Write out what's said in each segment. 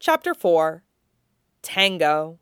Chapter 4. Tango.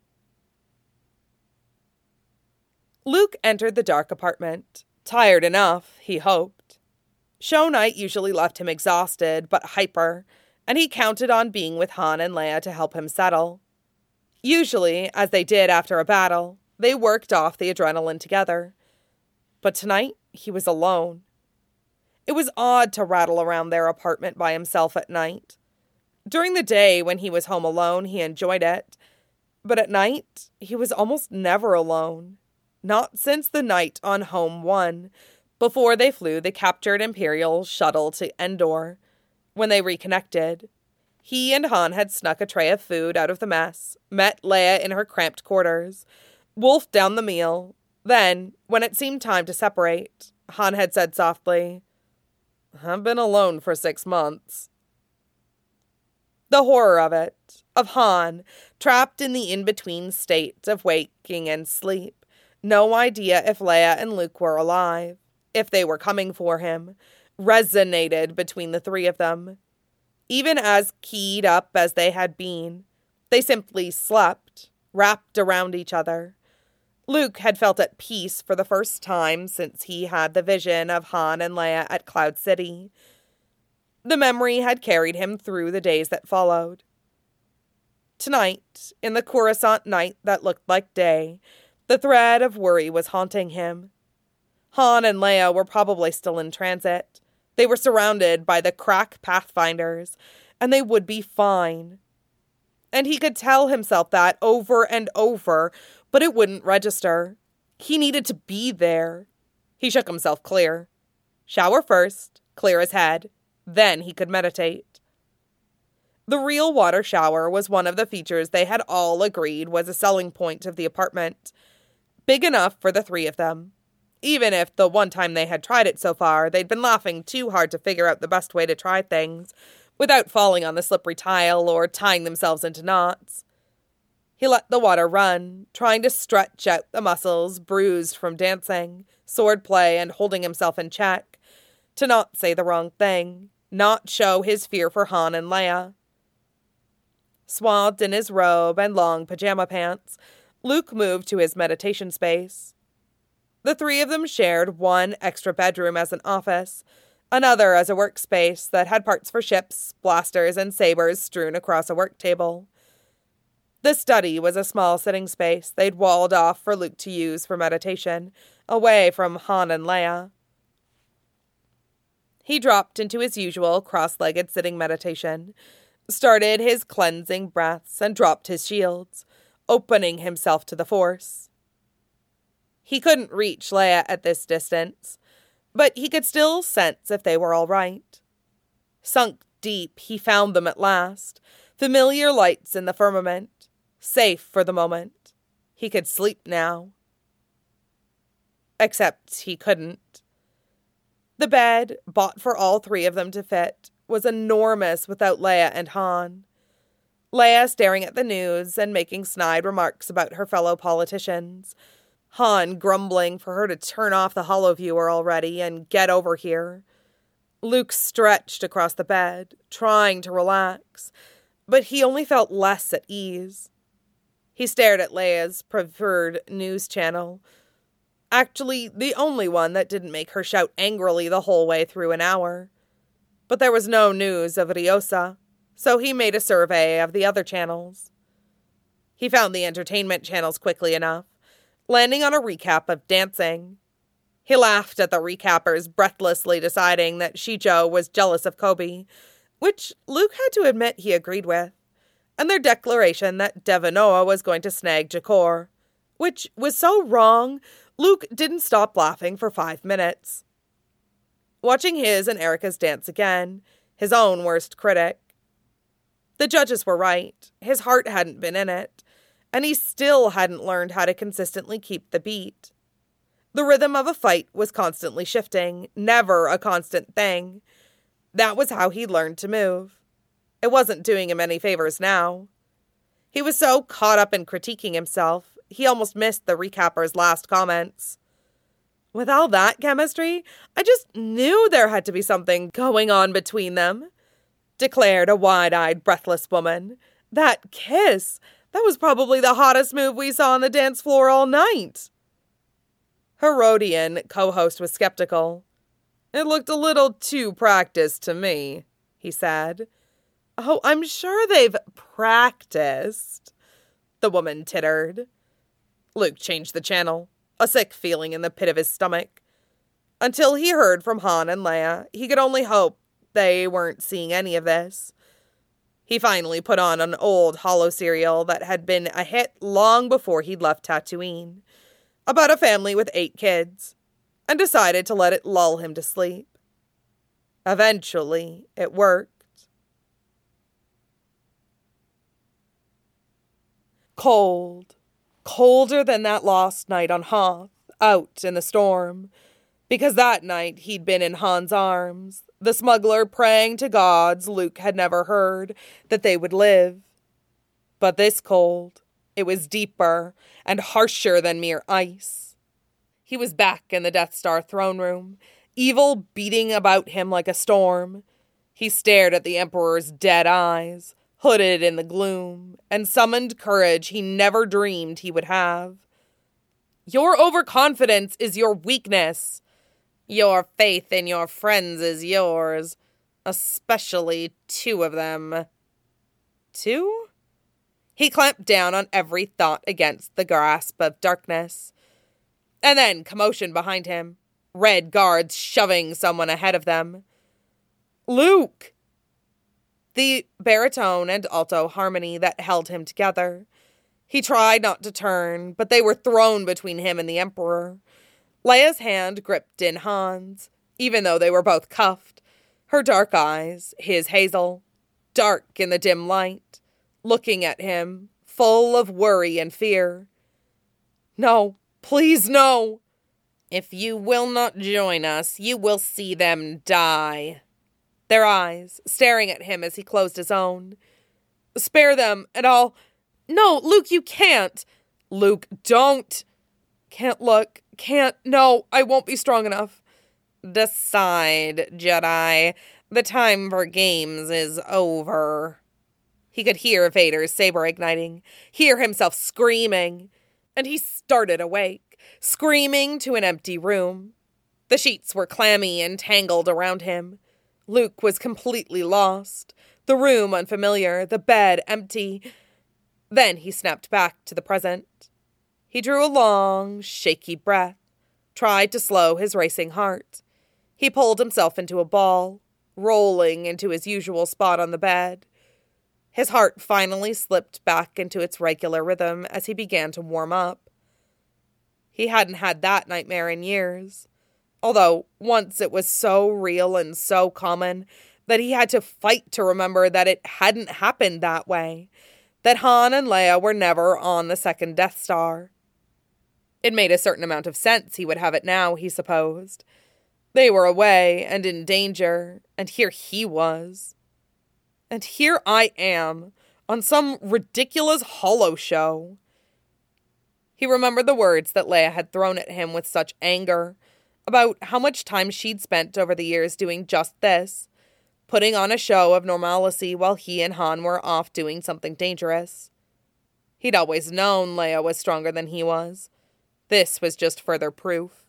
Luke entered the dark apartment, tired enough, he hoped. Show night usually left him exhausted but hyper, and he counted on being with Han and Leia to help him settle. Usually, as they did after a battle, they worked off the adrenaline together. But tonight, he was alone. It was odd to rattle around their apartment by himself at night. During the day, when he was home alone, he enjoyed it. But at night, he was almost never alone. Not since the night on Home 1, before they flew the captured Imperial shuttle to Endor. When they reconnected, he and Han had snuck a tray of food out of the mess, met Leia in her cramped quarters, wolfed down the meal. Then, when it seemed time to separate, Han had said softly, "I've been alone for 6 months." The horror of it, of Han, trapped in the in-between state of waking and sleep, no idea if Leia and Luke were alive, if they were coming for him, resonated between the three of them. Even as keyed up as they had been, they simply slept, wrapped around each other. Luke had felt at peace for the first time since he had the vision of Han and Leia at Cloud City. The memory had carried him through the days that followed. Tonight, in the Coruscant night that looked like day, the thread of worry was haunting him. Han and Leia were probably still in transit. They were surrounded by the crack Pathfinders, and they would be fine. And he could tell himself that over and over, but it wouldn't register. He needed to be there. He shook himself clear. Shower first, clear his head. Then he could meditate. The real water shower was one of the features they had all agreed was a selling point of the apartment. Big enough for the three of them. Even if the one time they had tried it so far, they'd been laughing too hard to figure out the best way to try things, without falling on the slippery tile or tying themselves into knots. He let the water run, trying to stretch out the muscles bruised from dancing, swordplay, and holding himself in check, to not say the wrong thing, not show his fear for Han and Leia. Swathed in his robe and long pajama pants, Luke moved to his meditation space. The three of them shared one extra bedroom as an office, another as a workspace that had parts for ships, blasters, and sabers strewn across a work table. The study was a small sitting space they'd walled off for Luke to use for meditation, away from Han and Leia. He dropped into his usual cross-legged sitting meditation, started his cleansing breaths, and dropped his shields, opening himself to the Force. He couldn't reach Leia at this distance, but he could still sense if they were all right. Sunk deep, he found them at last, familiar lights in the firmament, safe for the moment. He could sleep now. Except he couldn't. The bed, bought for all three of them to fit, was enormous without Leia and Han. Leia staring at the news and making snide remarks about her fellow politicians. Han grumbling for her to turn off the holoviewer already and get over here. Luke stretched across the bed, trying to relax, but he only felt less at ease. He stared at Leia's preferred news channel. Actually, the only one that didn't make her shout angrily the whole way through an hour. But there was no news of Riosa, so he made a survey of the other channels. He found the entertainment channels quickly enough, landing on a recap of dancing. He laughed at the recappers breathlessly deciding that Shijo was jealous of Kobe, which Luke had to admit he agreed with, and their declaration that Devanoa was going to snag Jakor, which was so wrong, Luke didn't stop laughing for 5 minutes. Watching his and Erica's dance again, his own worst critic. The judges were right. His heart hadn't been in it, and he still hadn't learned how to consistently keep the beat. The rhythm of a fight was constantly shifting, never a constant thing. That was how he learned to move. It wasn't doing him any favors now. He was so caught up in critiquing himself, he almost missed the recapper's last comments. With all that chemistry, I just knew there had to be something going on between them, declared a wide-eyed, breathless woman, That kiss! That was probably the hottest move we saw on the dance floor all night. Herodian co-host was skeptical. It looked a little too practiced to me, he said. Oh, I'm sure they've practiced, the woman tittered. Luke changed the channel, a sick feeling in the pit of his stomach. Until he heard from Han and Leia, he could only hope they weren't seeing any of this. He finally put on an old holo serial that had been a hit long before he'd left Tatooine, about a family with 8 kids, and decided to let it lull him to sleep. Eventually, it worked. Cold. Colder than that lost night on Hoth, out in the storm. Because that night he'd been in Han's arms, the smuggler praying to gods Luke had never heard that they would live. But this cold, it was deeper and harsher than mere ice. He was back in the Death Star throne room, evil beating about him like a storm. He stared at the Emperor's dead eyes, hooded in the gloom, and summoned courage he never dreamed he would have. Your overconfidence is your weakness. Your faith in your friends is yours, especially 2 of them. 2? He clamped down on every thought against the grasp of darkness. And then commotion behind him, red guards shoving someone ahead of them. Luke! The baritone and alto harmony that held him together. He tried not to turn, but they were thrown between him and the Emperor. Leia's hand gripped in Han's, even though they were both cuffed. Her dark eyes, his hazel, dark in the dim light, looking at him, full of worry and fear. No, please no. If you will not join us, you will see them die. Their eyes, staring at him as he closed his own. Spare them, and I'll... No, Luke, you can't. Luke, don't. Can't look. Can't. No, I won't be strong enough. Decide, Jedi. The time for games is over. He could hear Vader's saber igniting, hear himself screaming, and he started awake, screaming to an empty room. The sheets were clammy and tangled around him. Luke was completely lost, the room unfamiliar, the bed empty. Then he snapped back to the present. He drew a long, shaky breath, tried to slow his racing heart. He pulled himself into a ball, rolling into his usual spot on the bed. His heart finally slipped back into its regular rhythm as he began to warm up. He hadn't had that nightmare in years, although once it was so real and so common that he had to fight to remember that it hadn't happened that way, that Han and Leia were never on the second Death Star. It made a certain amount of sense he would have it now, he supposed. They were away and in danger, and here he was. And here I am, on some ridiculous holo show. He remembered the words that Leia had thrown at him with such anger, about how much time she'd spent over the years doing just this, putting on a show of normalcy while he and Han were off doing something dangerous. He'd always known Leia was stronger than he was. This was just further proof.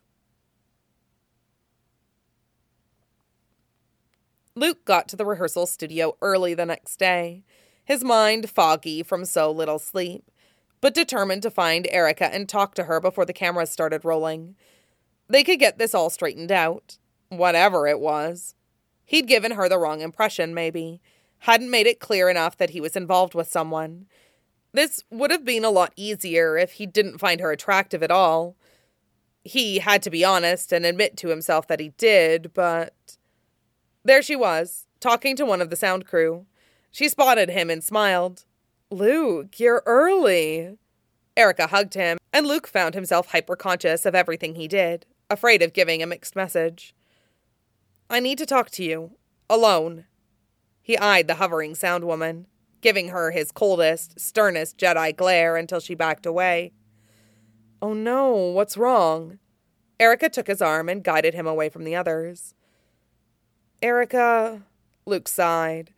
Luke got to the rehearsal studio early the next day, his mind foggy from so little sleep, but determined to find Erica and talk to her before the cameras started rolling. They could get this all straightened out, whatever it was. He'd given her the wrong impression, maybe, hadn't made it clear enough that he was involved with someone. This would have been a lot easier if he didn't find her attractive at all. He had to be honest and admit to himself that he did, but... There she was, talking to one of the sound crew. She spotted him and smiled. Luke, you're early. Erica hugged him, and Luke found himself hyper-conscious of everything he did, afraid of giving a mixed message. I need to talk to you. Alone. He eyed the hovering sound woman, giving her his coldest, sternest Jedi glare until she backed away. Oh no, what's wrong? Erica took his arm and guided him away from the others. Erica, Luke sighed.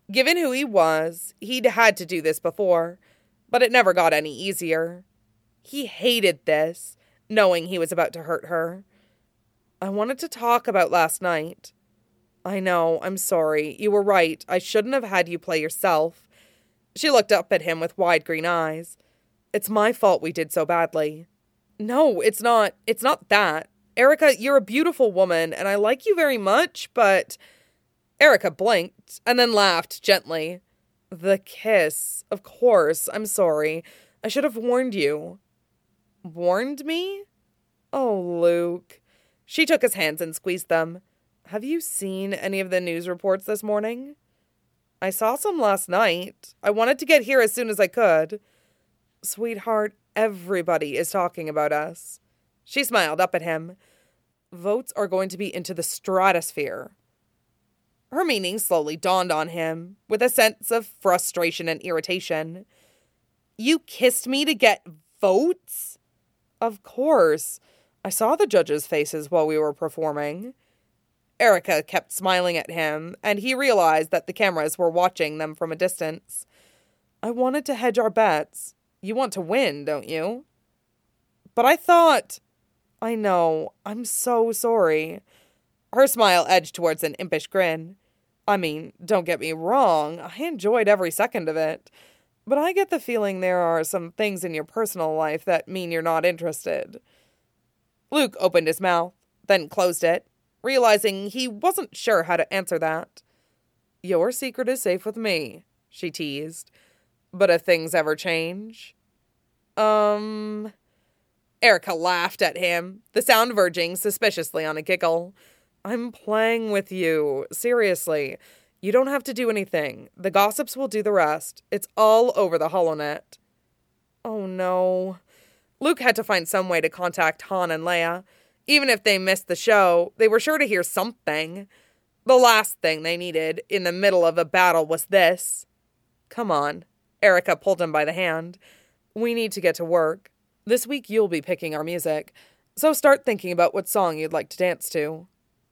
Given who he was, he'd had to do this before, but it never got any easier. He hated this, knowing he was about to hurt her. I wanted to talk about last night. I know, I'm sorry. You were right. I shouldn't have had you play yourself. She looked up at him with wide green eyes. It's my fault we did so badly. No, it's not. It's not that. Erica, you're a beautiful woman, and I like you very much, but... Erica blinked, and then laughed gently. The kiss. Of course. I'm sorry. I should have warned you. Warned me? Oh, Luke. She took his hands and squeezed them. Have you seen any of the news reports this morning? I saw some last night. I wanted to get here as soon as I could. Sweetheart, everybody is talking about us. She smiled up at him. Votes are going to be into the stratosphere. Her meaning slowly dawned on him, with a sense of frustration and irritation. You kissed me to get votes? Of course. I saw the judges' faces while we were performing. Erica kept smiling at him, and he realized that the cameras were watching them from a distance. I wanted to hedge our bets. You want to win, don't you? But I thought... I know. I'm so sorry. Her smile edged towards an impish grin. I mean, don't get me wrong. I enjoyed every second of it. But I get the feeling there are some things in your personal life that mean you're not interested. Luke opened his mouth, then closed it, realizing he wasn't sure how to answer that. Your secret is safe with me, she teased. But if things ever change... Erica laughed at him, the sound verging suspiciously on a giggle. I'm playing with you. Seriously. You don't have to do anything. The gossips will do the rest. It's all over the HoloNet. Oh no. Luke had to find some way to contact Han and Leia. Even if they missed the show, they were sure to hear something. The last thing they needed in the middle of a battle was this. Come on. Erica pulled him by the hand. We need to get to work. This week you'll be picking our music, so start thinking about what song you'd like to dance to.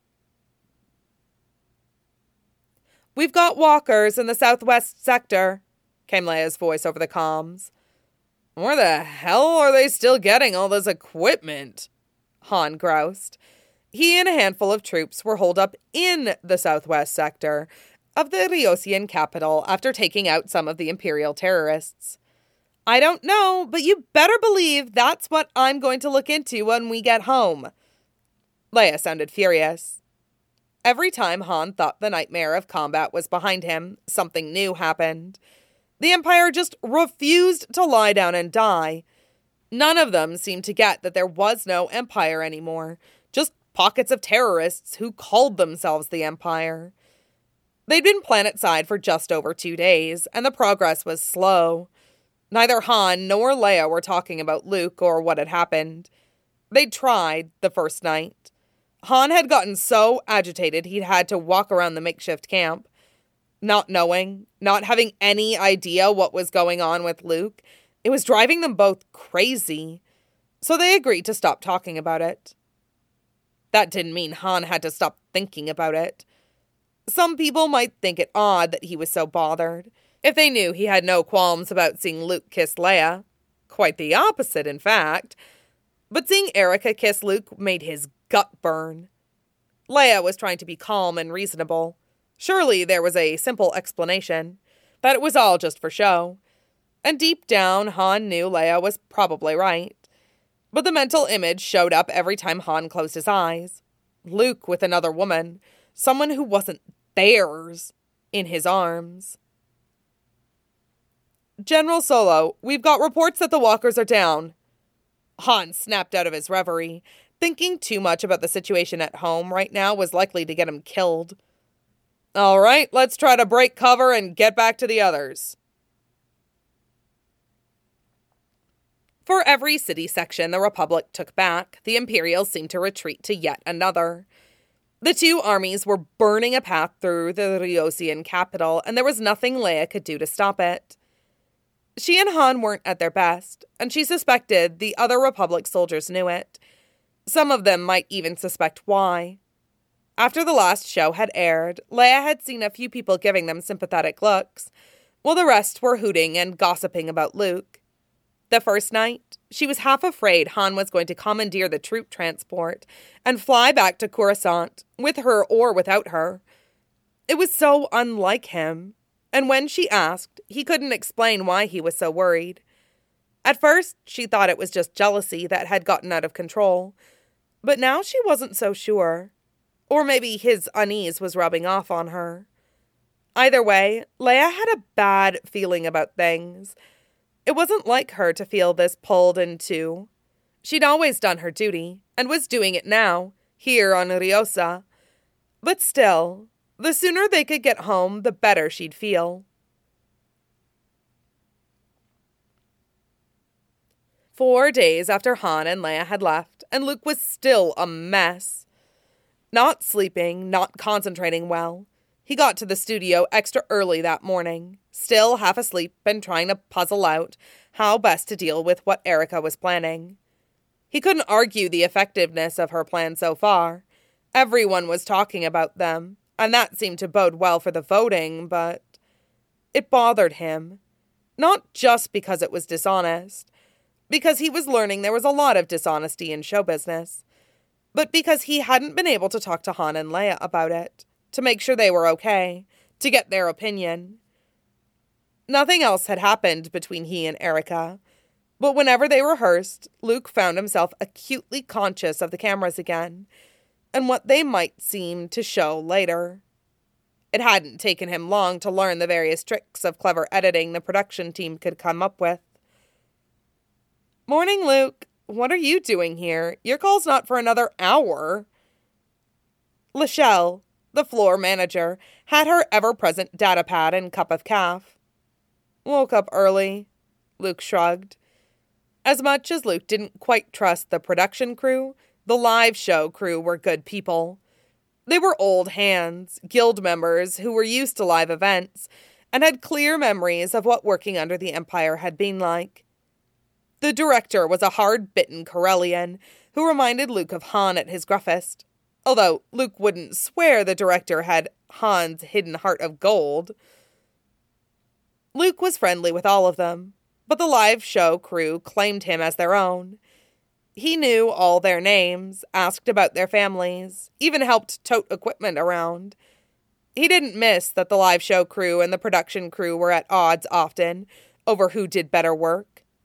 We've got walkers in the southwest sector, came Leia's voice over the comms. Where the hell are they still getting all this equipment? Han groused. He and a handful of troops were holed up in the southwest sector of the Ryosian capital after taking out some of the Imperial terrorists. I don't know, but you better believe that's what I'm going to look into when we get home. Leia sounded furious. Every time Han thought the nightmare of combat was behind him, something new happened. The Empire just refused to lie down and die. None of them seemed to get that there was no Empire anymore, just pockets of terrorists who called themselves the Empire. They'd been planetside for just over 2 days, and the progress was slow. Neither Han nor Leia were talking about Luke or what had happened. They'd tried the first night. Han had gotten so agitated he'd had to walk around the makeshift camp. Not knowing, not having any idea what was going on with Luke, it was driving them both crazy. So they agreed to stop talking about it. That didn't mean Han had to stop thinking about it. Some people might think it odd that he was so bothered, if they knew he had no qualms about seeing Luke kiss Leia. Quite the opposite, in fact. But seeing Erica kiss Luke made his gut burn. Leia was trying to be calm and reasonable. Surely there was a simple explanation, that it was all just for show. And deep down, Han knew Leia was probably right. But the mental image showed up every time Han closed his eyes. Luke with another woman, someone who wasn't theirs, in his arms. General Solo, we've got reports that the walkers are down. Han snapped out of his reverie. Thinking too much about the situation at home right now was likely to get him killed. All right, let's try to break cover and get back to the others. For every city section the Republic took back, the Imperials seemed to retreat to yet another. The two armies were burning a path through the Ryosian capital, and there was nothing Leia could do to stop it. She and Han weren't at their best, and she suspected the other Republic soldiers knew it. Some of them might even suspect why. After the last show had aired, Leia had seen a few people giving them sympathetic looks, while the rest were hooting and gossiping about Luke. The first night, she was half afraid Han was going to commandeer the troop transport and fly back to Coruscant, with her or without her. It was so unlike him, and when she asked, he couldn't explain why he was so worried. At first, she thought it was just jealousy that had gotten out of control, but now she wasn't so sure. Or maybe his unease was rubbing off on her. Either way, Leia had a bad feeling about things. It wasn't like her to feel this pulled in two. She'd always done her duty, and was doing it now, here on Riosa. But still, the sooner they could get home, the better she'd feel. 4 days after Han and Leia had left, and Luke was still a mess. Not sleeping, not concentrating well. He got to the studio extra early that morning, still half asleep and trying to puzzle out how best to deal with what Erica was planning. He couldn't argue the effectiveness of her plan so far. Everyone was talking about them, and that seemed to bode well for the voting, but it bothered him. Not just because it was dishonest, because he was learning there was a lot of dishonesty in show business, but because he hadn't been able to talk to Han and Leia about it, to make sure they were okay, to get their opinion. Nothing else had happened between he and Erica, but whenever they rehearsed, Luke found himself acutely conscious of the cameras again, and what they might seem to show later. It hadn't taken him long to learn the various tricks of clever editing the production team could come up with. "Morning, Luke. What are you doing here? Your call's not for another hour." Lachelle, the floor manager, had her ever-present data pad and cup of caf. "Woke up early," Luke shrugged. As much as Luke didn't quite trust the production crew, the live show crew were good people. They were old hands, guild members who were used to live events, and had clear memories of what working under the Empire had been like. The director was a hard-bitten Corellian who reminded Luke of Han at his gruffest, although Luke wouldn't swear the director had Han's hidden heart of gold. Luke was friendly with all of them, but the live show crew claimed him as their own. He knew all their names, asked about their families, even helped tote equipment around. He didn't miss that the live show crew and the production crew were at odds often over who did better work.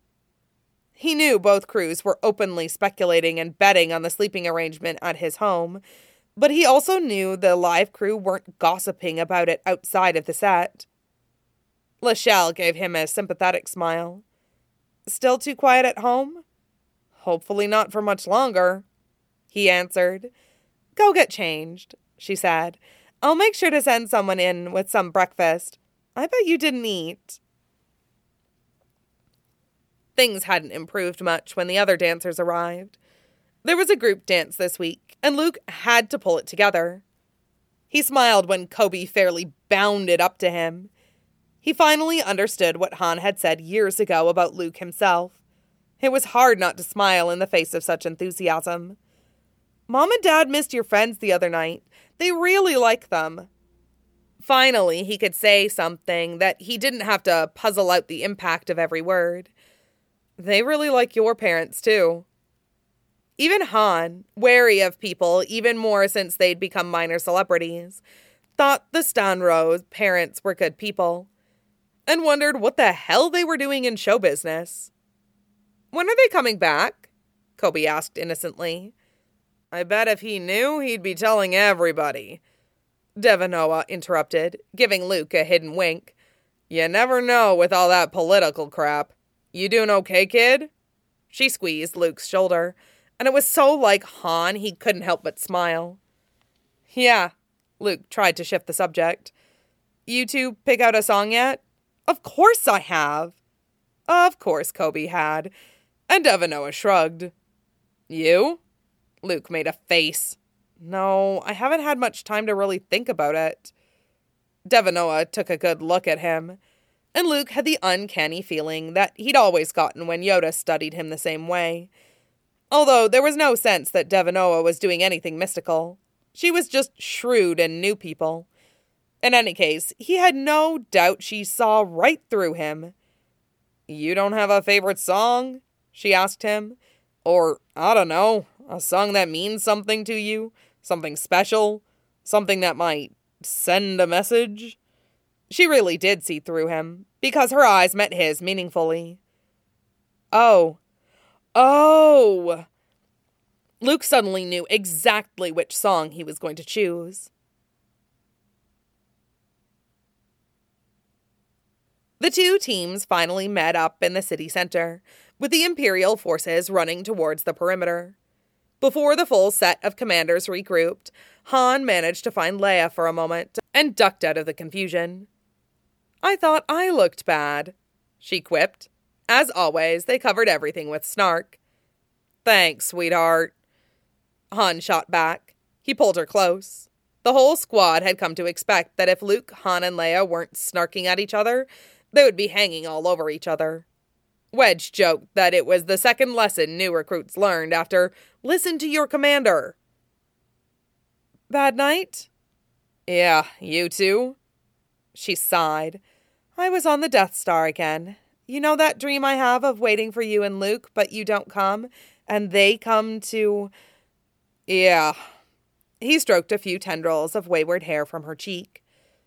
He knew both crews were openly speculating and betting on the sleeping arrangement at his home, but he also knew the live crew weren't gossiping about it outside of the set. Lachelle gave him a sympathetic smile. "Still too quiet at home?" "Hopefully not for much longer," he answered. "Go get changed," she said. "I'll make sure to send someone in with some breakfast. I bet you didn't eat." Things hadn't improved much when the other dancers arrived. There was a group dance this week, and Luke had to pull it together. He smiled when Kobe fairly bounded up to him. He finally understood what Han had said years ago about Luke himself. It was hard not to smile in the face of such enthusiasm. "Mom and Dad missed your friends the other night. They really like them." Finally, he could say something that he didn't have to puzzle out the impact of every word. "They really like your parents, too." Even Han, wary of people even more since they'd become minor celebrities, thought the Stanrose parents were good people, and wondered what the hell they were doing in show business. "When are they coming back?" Kobe asked innocently. "I bet if he knew, he'd be telling everybody," Devanoa interrupted, giving Luke a hidden wink. "You never know with all that political crap. You doing okay, kid?" She squeezed Luke's shoulder, and it was so like Han he couldn't help but smile. "Yeah," Luke tried to shift the subject. "You two pick out a song yet?" "Of course I have." Of course Kobe had, and Devanoa shrugged. "You?" Luke made a face. "No, I haven't had much time to really think about it." Devanoa took a good look at him, and Luke had the uncanny feeling that he'd always gotten when Yoda studied him the same way, although there was no sense that Devanoa was doing anything mystical. She was just shrewd and knew people. In any case, he had no doubt she saw right through him. "You don't have a favorite song?" she asked him. "Or, I don't know, a song that means something to you? Something special? Something that might send a message?" She really did see through him, because her eyes met his meaningfully. Oh. Luke suddenly knew exactly which song he was going to choose. The two teams finally met up in the city center, with the Imperial forces running towards the perimeter. Before the full set of commanders regrouped, Han managed to find Leia for a moment and ducked out of the confusion. "I thought I looked bad," she quipped. As always, they covered everything with snark. "Thanks, sweetheart," Han shot back. He pulled her close. The whole squad had come to expect that if Luke, Han, and Leia weren't snarking at each other, they would be hanging all over each other. Wedge joked that it was the second lesson new recruits learned after "listen to your commander." "Bad night?" "Yeah, you too?" She sighed. "I was on the Death Star again. You know that dream I have of waiting for you and Luke, but you don't come, and they come to—" "Yeah." He stroked a few tendrils of wayward hair from her cheek.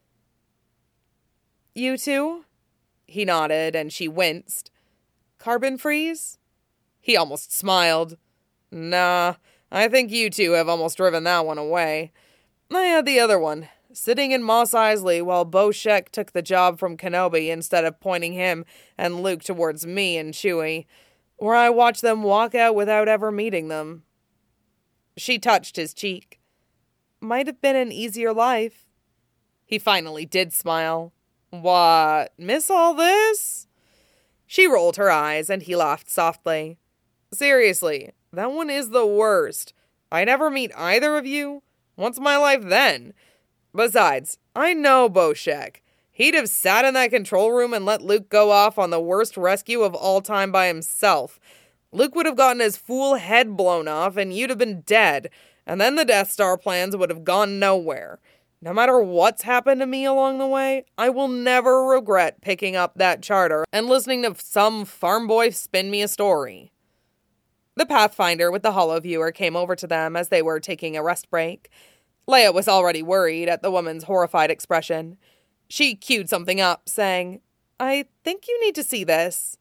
"You too?" He nodded, and she winced. "Carbon freeze?" He almost smiled. "Nah, I think you two have almost driven that one away. I had the other one, sitting in Mos Eisley while Bo Shek took the job from Kenobi instead of pointing him and Luke towards me and Chewie, where I watched them walk out without ever meeting them." She touched his cheek. "Might have been an easier life." He finally did smile. "What, miss all this?" She rolled her eyes, and he laughed softly. "Seriously, that one is the worst. I never meet either of you. What's my life then? Besides, I know Bo Shek. He'd have sat in that control room and let Luke go off on the worst rescue of all time by himself. Luke would have gotten his fool head blown off, and you'd have been dead, and then the Death Star plans would have gone nowhere. No matter what's happened to me along the way, I will never regret picking up that charter and listening to some farm boy spin me a story." The Pathfinder with the Holoviewer came over to them as they were taking a rest break. Leia was already worried at the woman's horrified expression. She queued something up, saying, "I think you need to see this."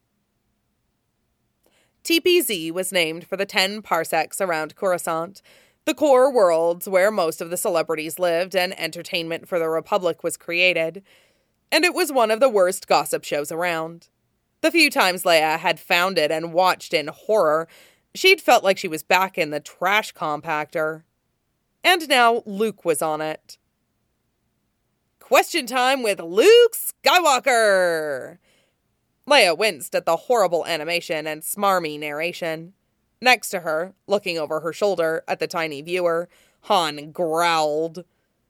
TPZ was named for the 10 parsecs around Coruscant, the core worlds where most of the celebrities lived and entertainment for the Republic was created, and it was one of the worst gossip shows around. The few times Leia had found it and watched in horror, she'd felt like she was back in the trash compactor. And now Luke was on it. "Question time with Luke Skywalker!" Leia winced at the horrible animation and smarmy narration. Next to her, looking over her shoulder at the tiny viewer, Han growled.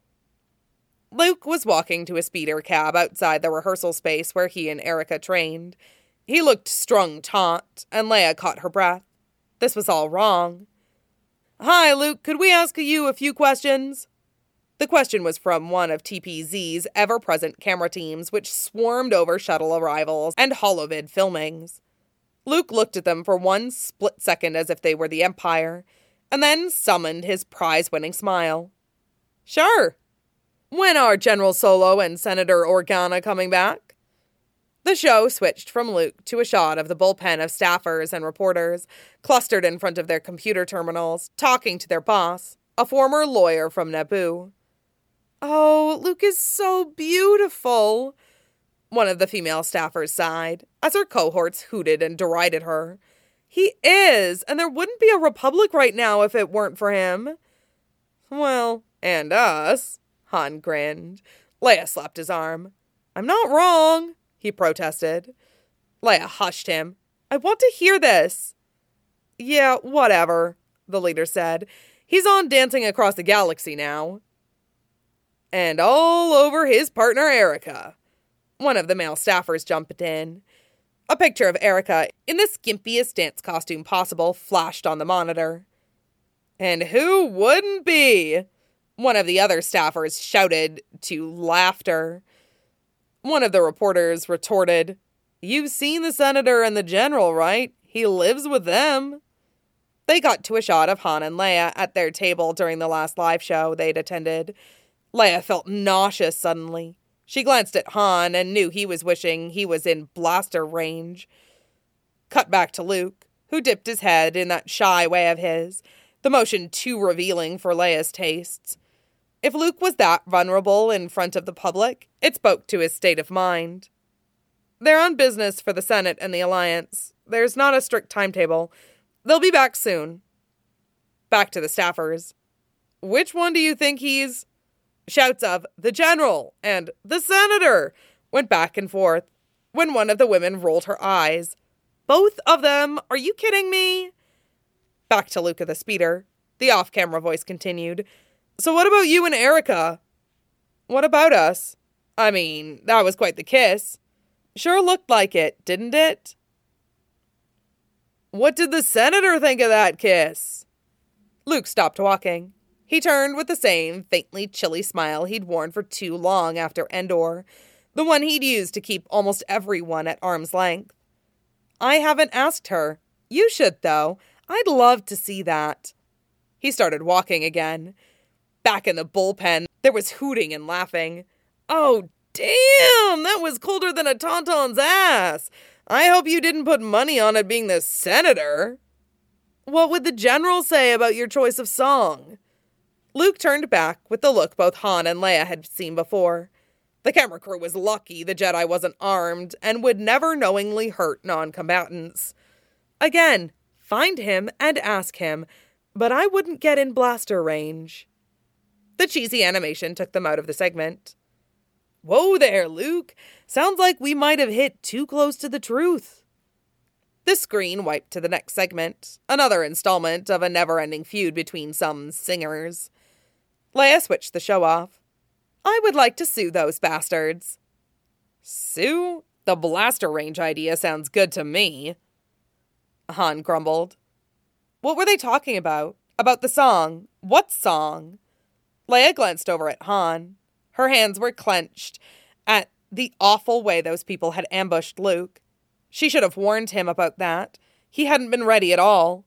Luke was walking to a speeder cab outside the rehearsal space where he and Erica trained. He looked strung taut, and Leia caught her breath. This was all wrong. "Hi, Luke, could we ask you a few questions?" The question was from one of TPZ's ever-present camera teams, which swarmed over shuttle arrivals and holovid filmings. Luke looked at them for one split second as if they were the Empire, and then summoned his prize-winning smile. "Sure. When are General Solo and Senator Organa coming back?" The show switched from Luke to a shot of the bullpen of staffers and reporters, clustered in front of their computer terminals, talking to their boss, a former lawyer from Naboo. "Oh, Luke is so beautiful," one of the female staffers sighed, as her cohorts hooted and derided her. "He is, and there wouldn't be a republic right now if it weren't for him." "Well, and us," Han grinned. Leia slapped his arm. "I'm not wrong," he protested. Leia hushed him. "I want to hear this." "Yeah, whatever," the leader said. "He's on Dancing Across the Galaxy now." "And all over his partner Erica," one of the male staffers jumped in. A picture of Erica in the skimpiest dance costume possible flashed on the monitor. "And who wouldn't be?" One of the other staffers shouted to laughter. One of the reporters retorted, "You've seen the senator and the general, right? He lives with them." They got to a shot of Han and Leia at their table during the last live show they'd attended. Leia felt nauseous suddenly. She glanced at Han and knew he was wishing he was in blaster range. Cut back to Luke, who dipped his head in that shy way of his, the motion too revealing for Leia's tastes. If Luke was that vulnerable in front of the public, it spoke to his state of mind. "They're on business for the Senate and the Alliance. There's not a strict timetable. They'll be back soon." Back to the staffers. "Which one do you think he's—" Shouts of "the general" and "the senator" went back and forth, when one of the women rolled her eyes. "Both of them? Are you kidding me?" Back to Luca the speeder. The off-camera voice continued. "So what about you and Erica?" "What about us? I mean, that was quite the kiss. Sure looked like it, didn't it?" "What did the senator think of that kiss?" Luke stopped walking. He turned with the same faintly chilly smile he'd worn for too long after Endor, the one he'd used to keep almost everyone at arm's length. "I haven't asked her. You should, though. I'd love to see that." He started walking again. Back in the bullpen, there was hooting and laughing. "Oh, damn! That was colder than a tauntaun's ass. I hope you didn't put money on it being the senator." "What would the general say about your choice of song?" Luke turned back with the look both Han and Leia had seen before. The camera crew was lucky the Jedi wasn't armed and would never knowingly hurt non-combatants. "Again, find him and ask him, but I wouldn't get in blaster range." The cheesy animation took them out of the segment. "Whoa there, Luke. Sounds like we might have hit too close to the truth." The screen wiped to the next segment, another installment of a never-ending feud between some singers. Leia switched the show off. "I would like to sue those bastards." "Sue? The blaster range idea sounds good to me." Han grumbled. "What were they talking about? About the song? What song?" Leia glanced over at Han. Her hands were clenched at the awful way those people had ambushed Luke. She should have warned him about that. He hadn't been ready at all.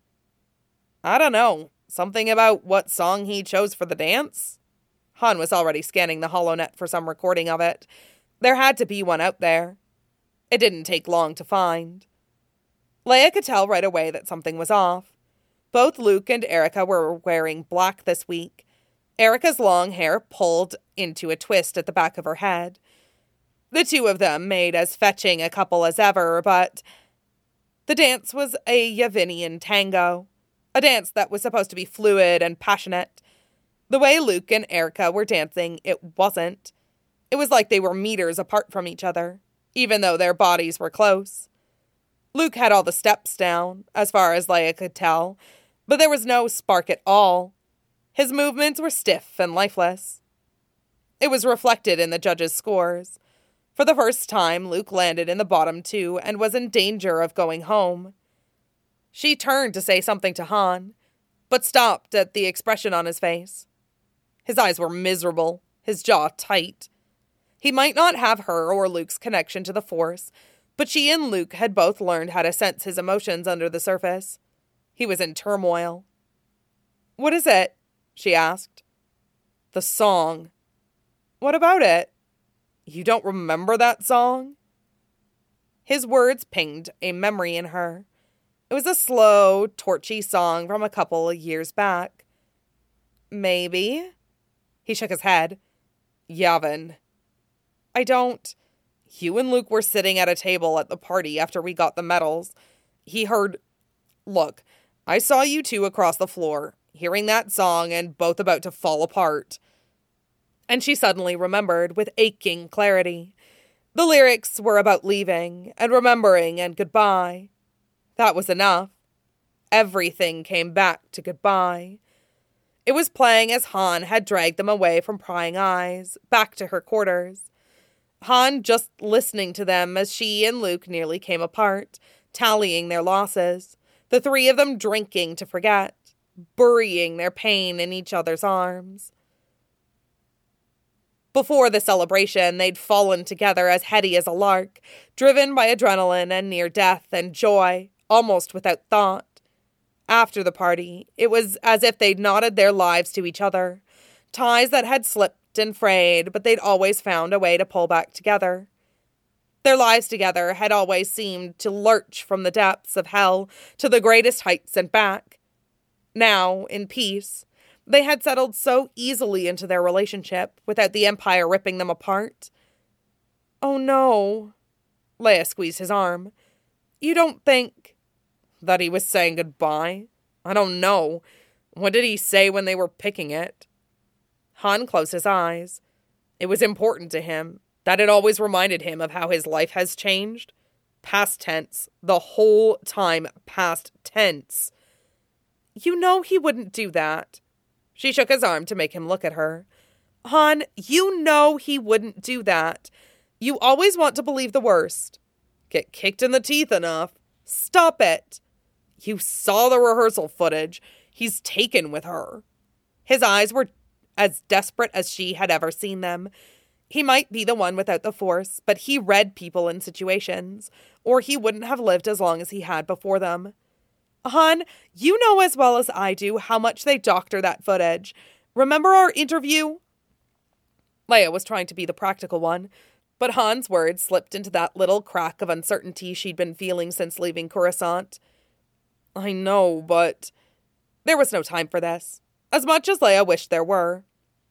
"I don't know. Something about what song he chose for the dance?" Han was already scanning the HoloNet for some recording of it. There had to be one out there. It didn't take long to find. Leia could tell right away that something was off. Both Luke and Erica were wearing black this week. Erica's long hair pulled into a twist at the back of her head. The two of them made as fetching a couple as ever, but the dance was a Yavinian tango, a dance that was supposed to be fluid and passionate. The way Luke and Erica were dancing, it wasn't. It was like they were meters apart from each other, even though their bodies were close. Luke had all the steps down, as far as Leia could tell, but there was no spark at all. His movements were stiff and lifeless. It was reflected in the judges' scores. For the first time, Luke landed in the bottom two and was in danger of going home. She turned to say something to Han, but stopped at the expression on his face. His eyes were miserable, his jaw tight. He might not have her or Luke's connection to the Force, but she and Luke had both learned how to sense his emotions under the surface. He was in turmoil. "What is it?" she asked. "The song." "What about it?" "You don't remember that song?" His words pinged a memory in her. It was a slow, torchy song from a couple of years back. "Maybe." He shook his head. "Yavin." "I don't." "You and Luke were sitting at a table at the party after we got the medals. He heard... Look, I saw you two across the floor, hearing that song and both about to fall apart." And she suddenly remembered with aching clarity. The lyrics were about leaving and remembering and goodbye. That was enough. Everything came back to goodbye. It was playing as Han had dragged them away from prying eyes, back to her quarters. Han just listening to them as she and Luke nearly came apart, tallying their losses, the three of them drinking to forget, burying their pain in each other's arms. Before the celebration, they'd fallen together as heady as a lark, driven by adrenaline and near death and joy, almost without thought. After the party, it was as if they'd knotted their lives to each other, ties that had slipped and frayed, but they'd always found a way to pull back together. Their lives together had always seemed to lurch from the depths of hell to the greatest heights and back. Now, in peace, they had settled so easily into their relationship without the Empire ripping them apart. "Oh no." Leia squeezed his arm. "You don't think—" "That he was saying goodbye? I don't know. What did he say when they were picking it?" Han closed his eyes. It was important to him. That it always reminded him of how his life has changed. Past tense. The whole time past tense. "You know he wouldn't do that." She shook his arm to make him look at her. "Han, you know he wouldn't do that. You always want to believe the worst." "Get kicked in the teeth enough." "Stop it." "You saw the rehearsal footage. He's taken with her." His eyes were as desperate as she had ever seen them. He might be the one without the Force, but he read people in situations, or he wouldn't have lived as long as he had before them. "Han, you know as well as I do how much they doctor that footage. Remember our interview?" Leia was trying to be the practical one, but Han's words slipped into that little crack of uncertainty she'd been feeling since leaving Coruscant. "I know, but—" There was no time for this, as much as Leia wished there were.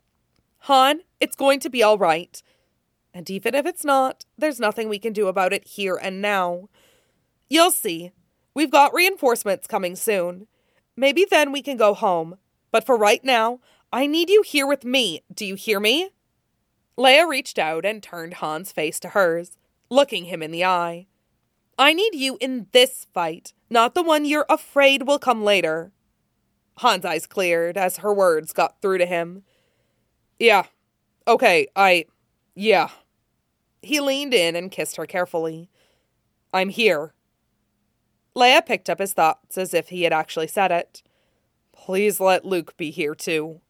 "Han, it's going to be all right. And even if it's not, there's nothing we can do about it here and now. You'll see. We've got reinforcements coming soon. Maybe then we can go home. But for right now, I need you here with me. Do you hear me?" Leia reached out and turned Han's face to hers, looking him in the eye. "I need you in this fight, not the one you're afraid will come later." Han's eyes cleared as her words got through to him. "Yeah. Okay, yeah." He leaned in and kissed her carefully. "I'm here." Leia picked up his thoughts as if he had actually said it. "Please let Luke be here too."